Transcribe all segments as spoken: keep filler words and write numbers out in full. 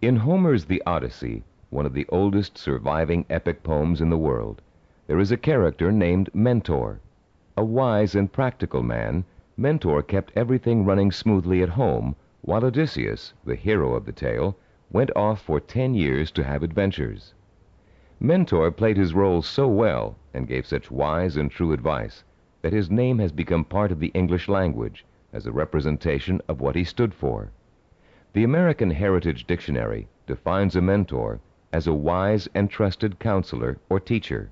In Homer's The Odyssey, one of the oldest surviving epic poems in the world, there is a character named Mentor. A wise and practical man, Mentor kept everything running smoothly at home, while Odysseus, the hero of the tale, went off for ten years to have adventures. Mentor played his role so well and gave such wise and true advice that his name has become part of the English language as a representation of what he stood for. The American Heritage Dictionary defines a mentor as a wise and trusted counselor or teacher.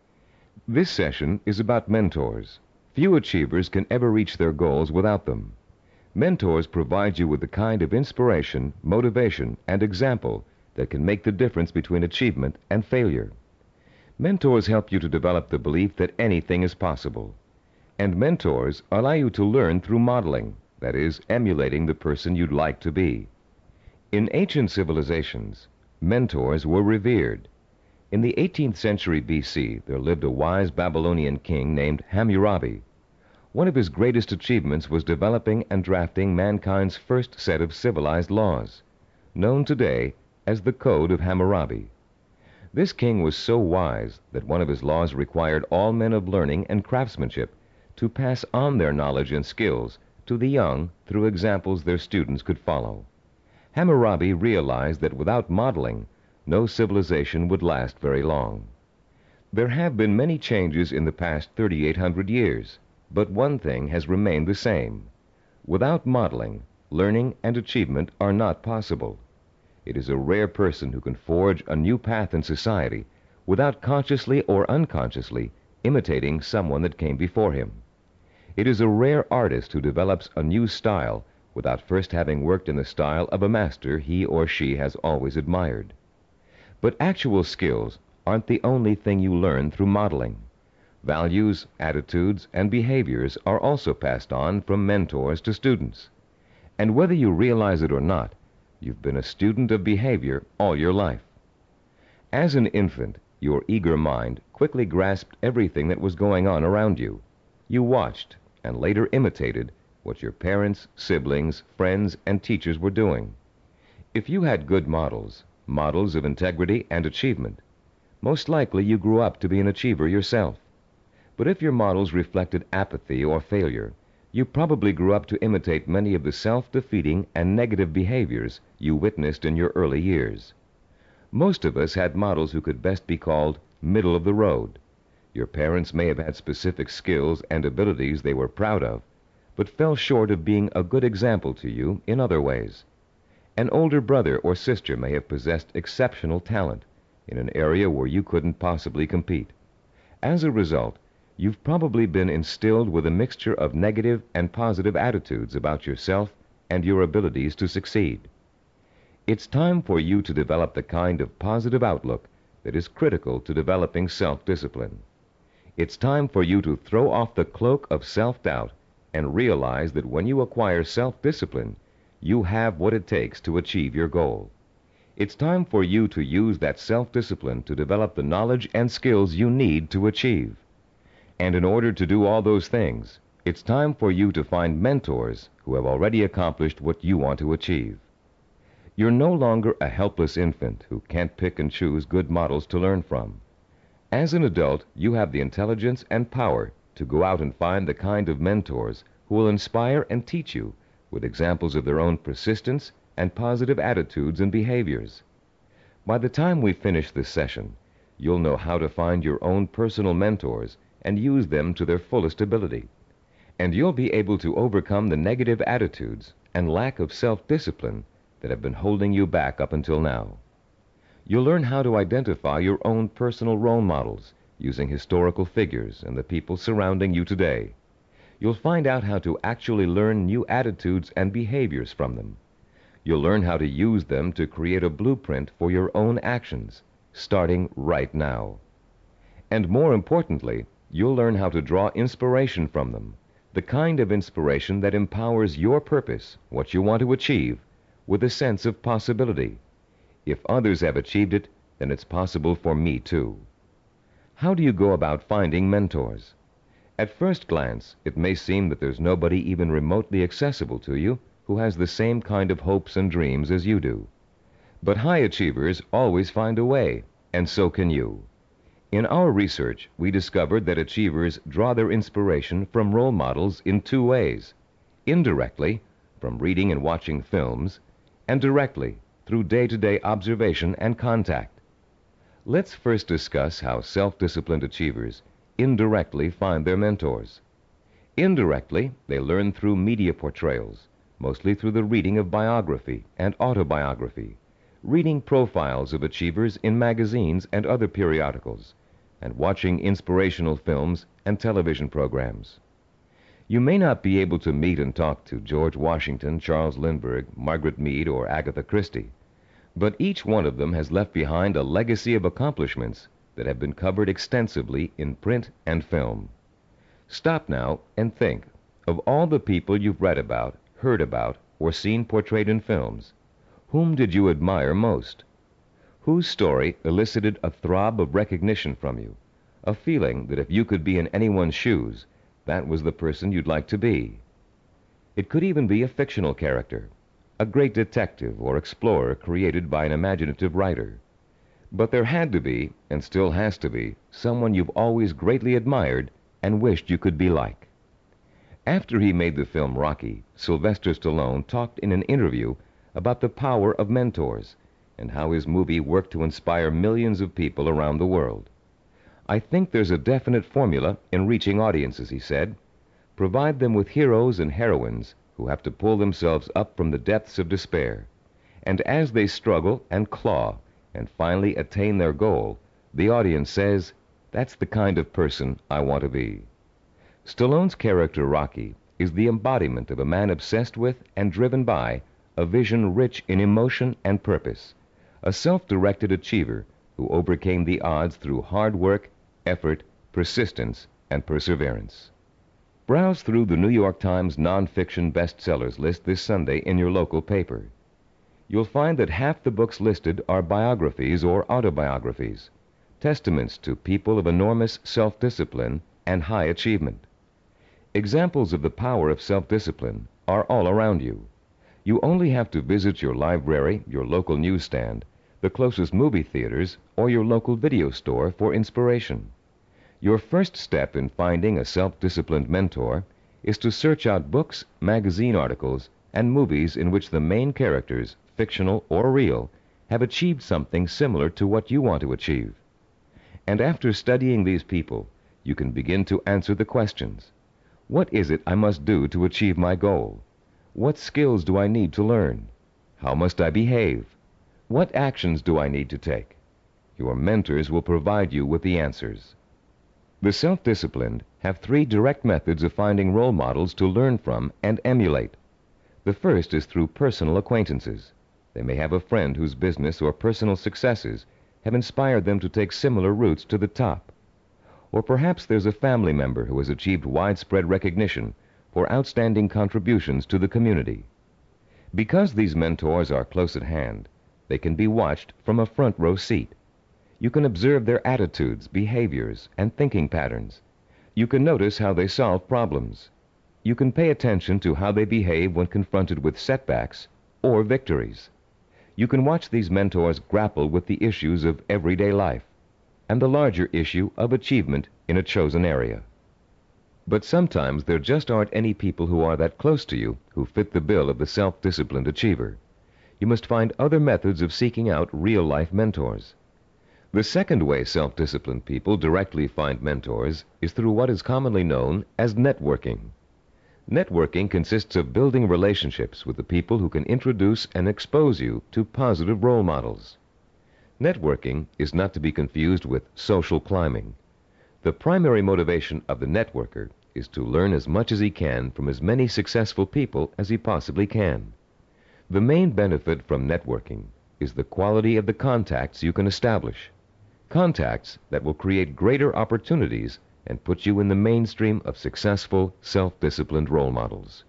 This session is about mentors. Few achievers can ever reach their goals without them. Mentors provide you with the kind of inspiration, motivation, and example that can make the difference between achievement and failure. Mentors help you to develop the belief that anything is possible. And mentors allow you to learn through modeling, that is, emulating the person you'd like to be. In ancient civilizations, mentors were revered. In the eighteenth century B C, there lived a wise Babylonian king named Hammurabi. One of his greatest achievements was developing and drafting mankind's first set of civilized laws, known today as the Code of Hammurabi. This king was so wise that one of his laws required all men of learning and craftsmanship to pass on their knowledge and skills to the young through examples their students could follow. Hammurabi realized that without modeling, no civilization would last very long. There have been many changes in the past thirty-eight hundred years, but one thing has remained the same. Without modeling, learning and achievement are not possible. It is a rare person who can forge a new path in society without consciously or unconsciously imitating someone that came before him. It is a rare artist who develops a new style without first having worked in the style of a master he or she has always admired. But actual skills aren't the only thing you learn through modeling. Values, attitudes, and behaviors are also passed on from mentors to students. And whether you realize it or not, you've been a student of behavior all your life. As an infant, your eager mind quickly grasped everything that was going on around you. You watched and later imitated what your parents, siblings, friends, and teachers were doing. If you had good models, models of integrity and achievement, most likely you grew up to be an achiever yourself. But if your models reflected apathy or failure, you probably grew up to imitate many of the self-defeating and negative behaviors you witnessed in your early years. Most of us had models who could best be called middle of the road. Your parents may have had specific skills and abilities they were proud of, but fell short of being a good example to you in other ways. An older brother or sister may have possessed exceptional talent in an area where you couldn't possibly compete. As a result, you've probably been instilled with a mixture of negative and positive attitudes about yourself and your abilities to succeed. It's time for you to develop the kind of positive outlook that is critical to developing self-discipline. It's time for you to throw off the cloak of self-doubt and realize that when you acquire self-discipline, you have what it takes to achieve your goal. It's time for you to use that self-discipline to develop the knowledge and skills you need to achieve. And in order to do all those things, it's time for you to find mentors who have already accomplished what you want to achieve. You're no longer a helpless infant who can't pick and choose good models to learn from. As an adult, you have the intelligence and power to go out and find the kind of mentors who will inspire and teach you with examples of their own persistence and positive attitudes and behaviors. By the time we finish this session, you'll know how to find your own personal mentors and use them to their fullest ability. And you'll be able to overcome the negative attitudes and lack of self-discipline that have been holding you back up until now. You'll learn how to identify your own personal role models using historical figures and the people surrounding you today. You'll find out how to actually learn new attitudes and behaviors from them. You'll learn how to use them to create a blueprint for your own actions, starting right now. And more importantly, you'll learn how to draw inspiration from them, the kind of inspiration that empowers your purpose, what you want to achieve, with a sense of possibility. If others have achieved it, then it's possible for me too. How do you go about finding mentors? At first glance, it may seem that there's nobody even remotely accessible to you who has the same kind of hopes and dreams as you do. But high achievers always find a way, and so can you. In our research, we discovered that achievers draw their inspiration from role models in two ways: indirectly, from reading and watching films, and directly, through day-to-day observation and contact. Let's first discuss how self-disciplined achievers indirectly find their mentors. Indirectly, they learn through media portrayals, mostly through the reading of biography and autobiography, reading profiles of achievers in magazines and other periodicals, and watching inspirational films and television programs. You may not be able to meet and talk to George Washington, Charles Lindbergh, Margaret Mead, or Agatha Christie, but each one of them has left behind a legacy of accomplishments that have been covered extensively in print and film. Stop now and think of all the people you've read about, heard about, or seen portrayed in films. Whom did you admire most? Whose story elicited a throb of recognition from you, a feeling that if you could be in anyone's shoes, that was the person you'd like to be? It could even be a fictional character, a great detective or explorer created by an imaginative writer. But there had to be, and still has to be, someone you've always greatly admired and wished you could be like. After he made the film Rocky, Sylvester Stallone talked in an interview about the power of mentors and how his movie worked to inspire millions of people around the world. "I think there's a definite formula in reaching audiences," he said. "Provide them with heroes and heroines who have to pull themselves up from the depths of despair. And as they struggle and claw and finally attain their goal, the audience says, 'That's the kind of person I want to be.'" Stallone's character Rocky is the embodiment of a man obsessed with and driven by a vision rich in emotion and purpose, a self-directed achiever who overcame the odds through hard work, effort, persistence, and perseverance. Browse through the New York Times nonfiction bestsellers list this Sunday in your local paper. You'll find that half the books listed are biographies or autobiographies, testaments to people of enormous self-discipline and high achievement. Examples of the power of self-discipline are all around you. You only have to visit your library, your local newsstand, the closest movie theaters, or your local video store for inspiration. Your first step in finding a self-disciplined mentor is to search out books, magazine articles, and movies in which the main characters, fictional or real, have achieved something similar to what you want to achieve. And after studying these people, you can begin to answer the questions. What is it I must do to achieve my goal? What skills do I need to learn? How must I behave? What actions do I need to take? Your mentors will provide you with the answers. The self-disciplined have three direct methods of finding role models to learn from and emulate. The first is through personal acquaintances. They may have a friend whose business or personal successes have inspired them to take similar routes to the top. Or perhaps there's a family member who has achieved widespread recognition for outstanding contributions to the community. Because these mentors are close at hand, they can be watched from a front row seat. You can observe their attitudes, behaviors, and thinking patterns. You can notice how they solve problems. You can pay attention to how they behave when confronted with setbacks or victories. You can watch these mentors grapple with the issues of everyday life and the larger issue of achievement in a chosen area. But sometimes there just aren't any people who are that close to you who fit the bill of the self-disciplined achiever. You must find other methods of seeking out real-life mentors. The second way self-disciplined people directly find mentors is through what is commonly known as networking. Networking consists of building relationships with the people who can introduce and expose you to positive role models. Networking is not to be confused with social climbing. The primary motivation of the networker is to learn as much as he can from as many successful people as he possibly can. The main benefit from networking is the quality of the contacts you can establish. Contacts that will create greater opportunities and put you in the mainstream of successful, self-disciplined role models.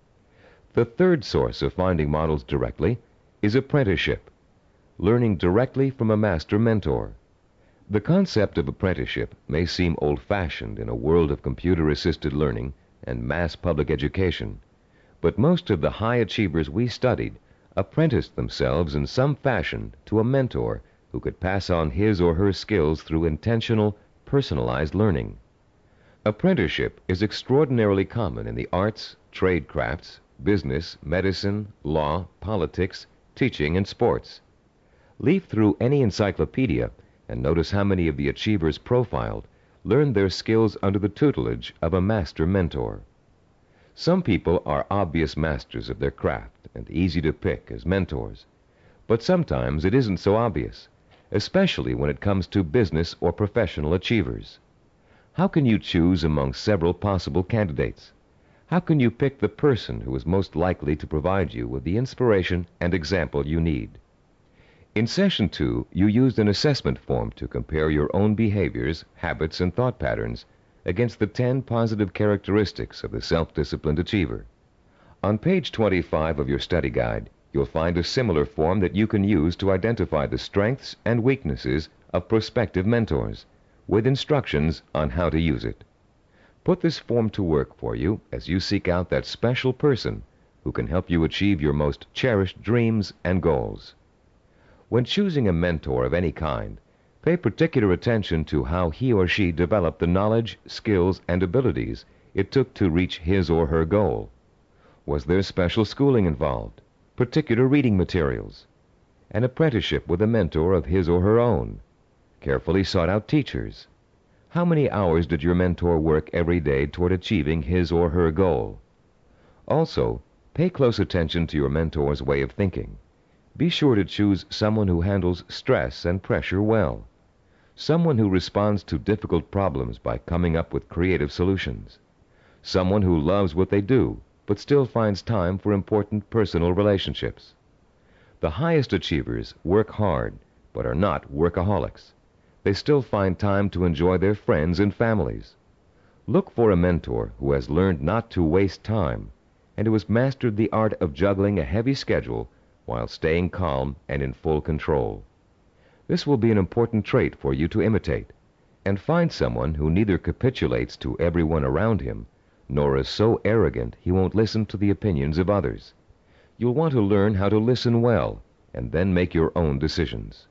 The third source of finding models directly is apprenticeship, learning directly from a master mentor. The concept of apprenticeship may seem old-fashioned in a world of computer-assisted learning and mass public education, but most of the high achievers we studied apprenticed themselves in some fashion to a mentor who could pass on his or her skills through intentional, personalized learning. Apprenticeship is extraordinarily common in the arts, trade crafts, business, medicine, law, politics, teaching, and sports. Leaf through any encyclopedia and notice how many of the achievers profiled learned their skills under the tutelage of a master mentor. Some people are obvious masters of their craft and easy to pick as mentors, but sometimes it isn't so obvious, especially when it comes to business or professional achievers. How can you choose among several possible candidates? How can you pick the person who is most likely to provide you with the inspiration and example you need? In Session two, you used an assessment form to compare your own behaviors, habits, and thought patterns against the ten positive characteristics of the self-disciplined achiever. On page twenty-five of your study guide, you'll find a similar form that you can use to identify the strengths and weaknesses of prospective mentors, with instructions on how to use it. Put this form to work for you as you seek out that special person who can help you achieve your most cherished dreams and goals. When choosing a mentor of any kind, pay particular attention to how he or she developed the knowledge, skills, and abilities it took to reach his or her goal. Was there special schooling involved? Particular reading materials? An apprenticeship with a mentor of his or her own? Carefully sought out teachers? How many hours did your mentor work every day toward achieving his or her goal? Also, pay close attention to your mentor's way of thinking. Be sure to choose someone who handles stress and pressure well. Someone who responds to difficult problems by coming up with creative solutions. Someone who loves what they do, but still finds time for important personal relationships. The highest achievers work hard, but are not workaholics. They still find time to enjoy their friends and families. Look for a mentor who has learned not to waste time and who has mastered the art of juggling a heavy schedule while staying calm and in full control. This will be an important trait for you to imitate, and find someone who neither capitulates to everyone around him, nor is so arrogant he won't listen to the opinions of others. You'll want to learn how to listen well, and then make your own decisions.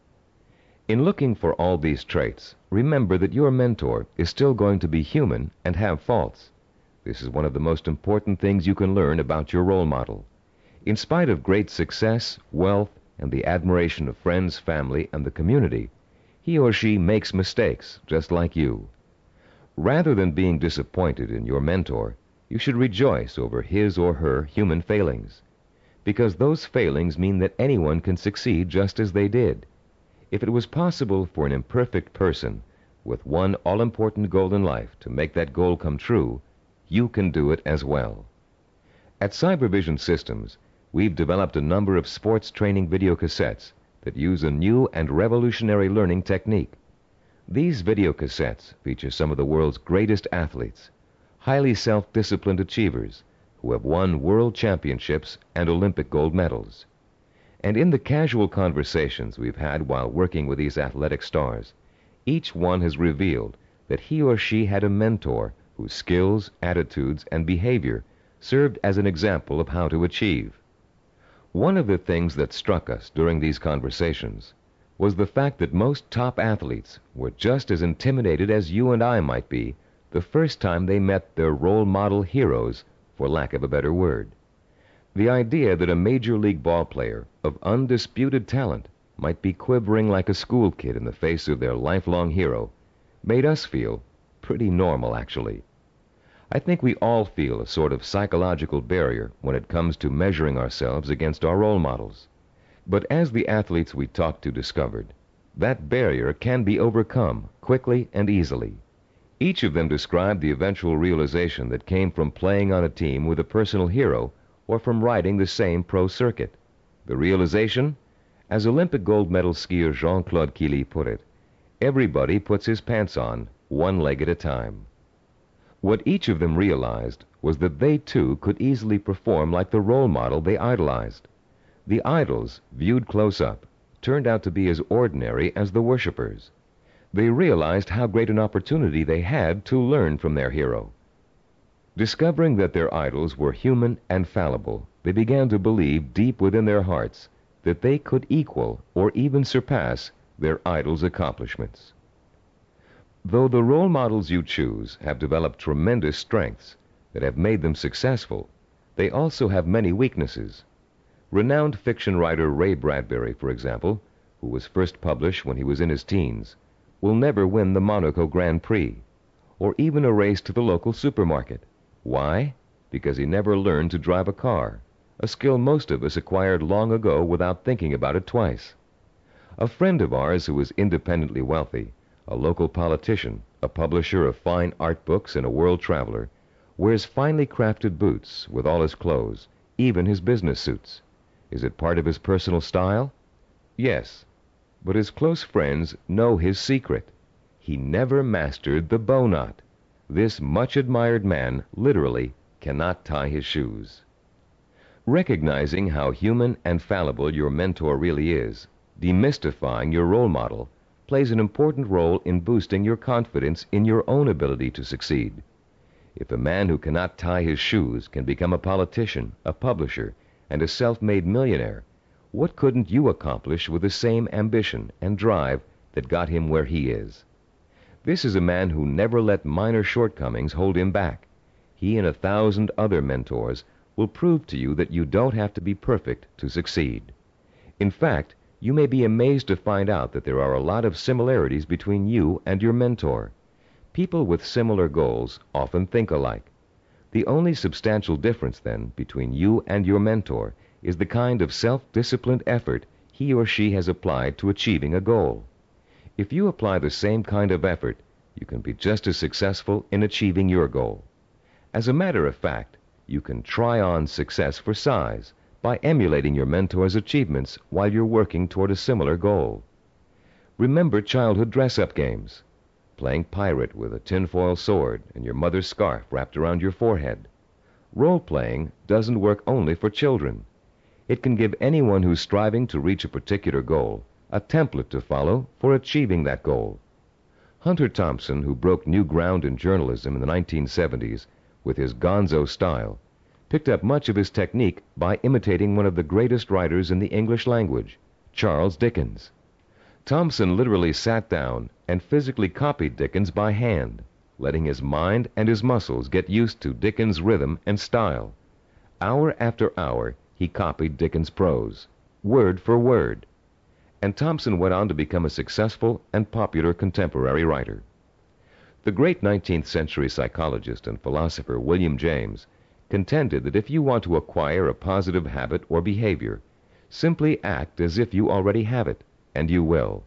In looking for all these traits, remember that your mentor is still going to be human and have faults. This is one of the most important things you can learn about your role model. In spite of great success, wealth, and the admiration of friends, family, and the community, he or she makes mistakes, just like you. Rather than being disappointed in your mentor, you should rejoice over his or her human failings, because those failings mean that anyone can succeed just as they did. If it was possible for an imperfect person with one all-important goal in life to make that goal come true, you can do it as well. At Cybervision Systems, we've developed a number of sports training video cassettes that use a new and revolutionary learning technique. These video cassettes feature some of the world's greatest athletes, highly self-disciplined achievers who have won world championships and Olympic gold medals. And in the casual conversations we've had while working with these athletic stars, each one has revealed that he or she had a mentor whose skills, attitudes, and behavior served as an example of how to achieve. One of the things that struck us during these conversations was the fact that most top athletes were just as intimidated as you and I might be the first time they met their role model heroes, for lack of a better word. The idea that a major league ball player of undisputed talent might be quivering like a school kid in the face of their lifelong hero made us feel pretty normal, actually. I think we all feel a sort of psychological barrier when it comes to measuring ourselves against our role models. But as the athletes we talked to discovered, that barrier can be overcome quickly and easily. Each of them described the eventual realization that came from playing on a team with a personal hero or from riding the same pro circuit. The realization? As Olympic gold medal skier Jean-Claude Killy put it, everybody puts his pants on, one leg at a time. What each of them realized was that they too could easily perform like the role model they idolized. The idols, viewed close up, turned out to be as ordinary as the worshippers. They realized how great an opportunity they had to learn from their hero. Discovering that their idols were human and fallible they began to believe deep within their hearts that they could equal or even surpass their idol's accomplishments. Though the role models you choose have developed tremendous strengths that have made them successful, they also have many weaknesses. Renowned fiction writer Ray Bradbury, for example, who was first published when he was in his teens, will never win the Monaco Grand Prix, or even a race to the local supermarket. Why? Because he never learned to drive a car, a skill most of us acquired long ago without thinking about it twice. A friend of ours who was independently wealthy, a local politician, a publisher of fine art books, and a world traveler, wears finely crafted boots with all his clothes, even his business suits. Is it part of his personal style? Yes, but his close friends know his secret. He never mastered the bow knot. This much admired man literally cannot tie his shoes. Recognizing how human and fallible your mentor really is, demystifying your role model, plays an important role in boosting your confidence in your own ability to succeed. If a man who cannot tie his shoes can become a politician, a publisher, and a self-made millionaire, what couldn't you accomplish with the same ambition and drive that got him where he is? This is a man who never let minor shortcomings hold him back. He and a thousand other mentors will prove to you that you don't have to be perfect to succeed. In fact, you may be amazed to find out that there are a lot of similarities between you and your mentor. People with similar goals often think alike. The only substantial difference, then, between you and your mentor is the kind of self-disciplined effort he or she has applied to achieving a goal. If you apply the same kind of effort, you can be just as successful in achieving your goal. As a matter of fact, you can try on success for size by emulating your mentor's achievements while you're working toward a similar goal. Remember childhood dress-up games, playing pirate with a tinfoil sword and your mother's scarf wrapped around your forehead. Role-playing doesn't work only for children. It can give anyone who's striving to reach a particular goal a template to follow for achieving that goal. Hunter Thompson, who broke new ground in journalism in the nineteen seventies with his gonzo style, picked up much of his technique by imitating one of the greatest writers in the English language, Charles Dickens. Thompson literally sat down and physically copied Dickens by hand, letting his mind and his muscles get used to Dickens' rhythm and style. Hour after hour, he copied Dickens' prose, word for word. And Thompson went on to become a successful and popular contemporary writer. The great nineteenth century psychologist and philosopher William James contended that if you want to acquire a positive habit or behavior, simply act as if you already have it, and you will.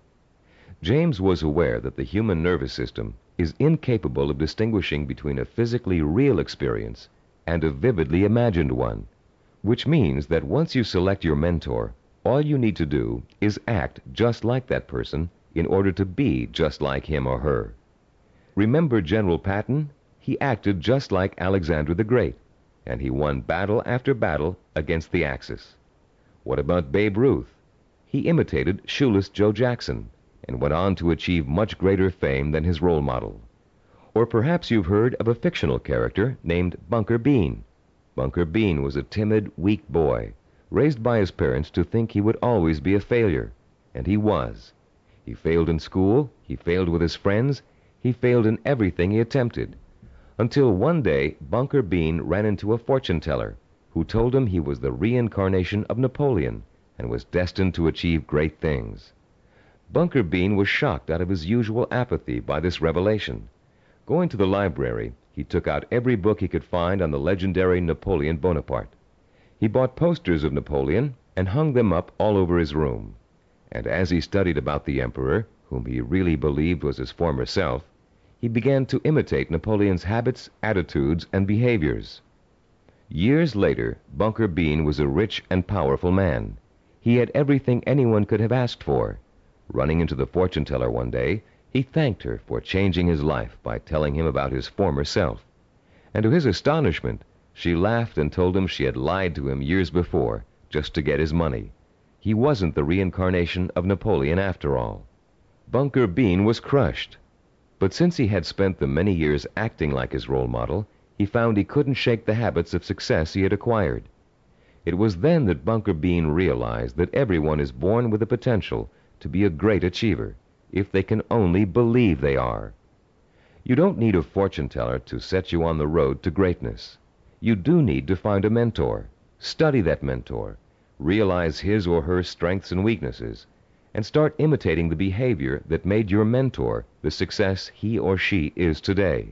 James was aware that the human nervous system is incapable of distinguishing between a physically real experience and a vividly imagined one, which means that once you select your mentor, all you need to do is act just like that person in order to be just like him or her. Remember General Patton? He acted just like Alexander the Great, and he won battle after battle against the Axis. What about Babe Ruth? He imitated shoeless Joe Jackson and went on to achieve much greater fame than his role model. Or perhaps you've heard of a fictional character named Bunker Bean. Bunker Bean was a timid, weak boy, raised by his parents to think he would always be a failure, and he was. He failed in school, he failed with his friends, he failed in everything he attempted, until one day Bunker Bean ran into a fortune teller who told him he was the reincarnation of Napoleon and was destined to achieve great things. Bunker Bean was shocked out of his usual apathy by this revelation. Going to the library, he took out every book he could find on the legendary Napoleon Bonaparte. He bought posters of Napoleon and hung them up all over his room. And as he studied about the emperor, whom he really believed was his former self, he began to imitate Napoleon's habits, attitudes, and behaviors. Years later, Bunker Bean was a rich and powerful man. He had everything anyone could have asked for. Running into the fortune teller one day, he thanked her for changing his life by telling him about his former self. And to his astonishment, she laughed and told him she had lied to him years before, just to get his money. He wasn't the reincarnation of Napoleon after all. Bunker Bean was crushed. But since he had spent the many years acting like his role model, he found he couldn't shake the habits of success he had acquired. It was then that Bunker Bean realized that everyone is born with the potential to be a great achiever, if they can only believe they are. You don't need a fortune teller to set you on the road to greatness. You do need to find a mentor, study that mentor, realize his or her strengths and weaknesses, and start imitating the behavior that made your mentor the success he or she is today.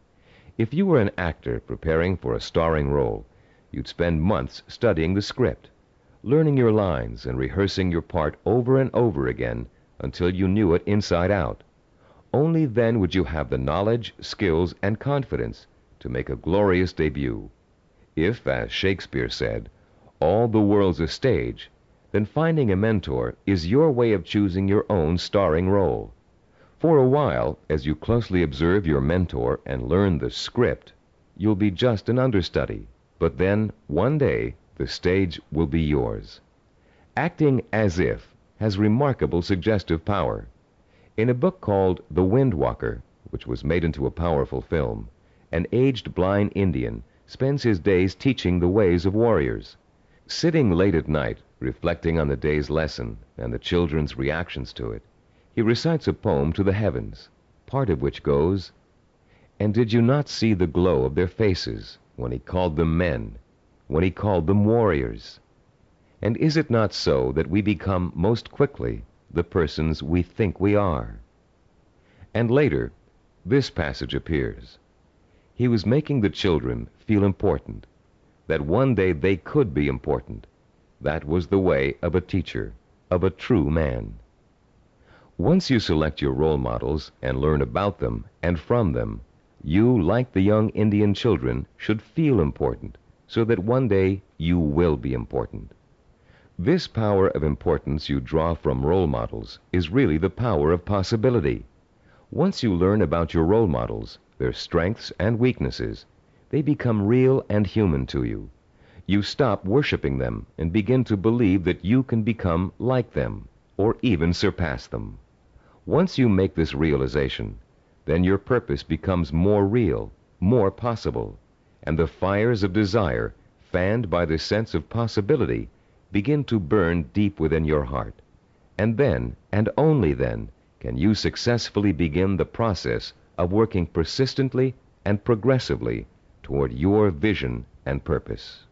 If you were an actor preparing for a starring role, you'd spend months studying the script, learning your lines and rehearsing your part over and over again until you knew it inside out. Only then would you have the knowledge, skills, and confidence to make a glorious debut. If, as Shakespeare said, all the world's a stage, then finding a mentor is your way of choosing your own starring role. For a while, as you closely observe your mentor and learn the script, you'll be just an understudy. But then, one day, the stage will be yours. Acting as if has remarkable suggestive power. In a book called The Wind Walker, which was made into a powerful film, an aged blind Indian spends his days teaching the ways of warriors. Sitting late at night, reflecting on the day's lesson and the children's reactions to it, he recites a poem to the heavens, part of which goes, "And did you not see the glow of their faces when he called them men, when he called them warriors? And is it not so that we become most quickly the persons we think we are?" And later, this passage appears. He was making the children feel important, that one day they could be important. That was the way of a teacher, of a true man. Once you select your role models and learn about them and from them, you, like the young Indian children, should feel important, so that one day you will be important. This power of importance you draw from role models is really the power of possibility. Once you learn about your role models, their strengths and weaknesses, they become real and human to you. You stop worshiping them and begin to believe that you can become like them, or even surpass them. Once you make this realization, then your purpose becomes more real, more possible, and the fires of desire, fanned by the sense of possibility, begin to burn deep within your heart. And then, and only then, can you successfully begin the process of working persistently and progressively toward your vision and purpose.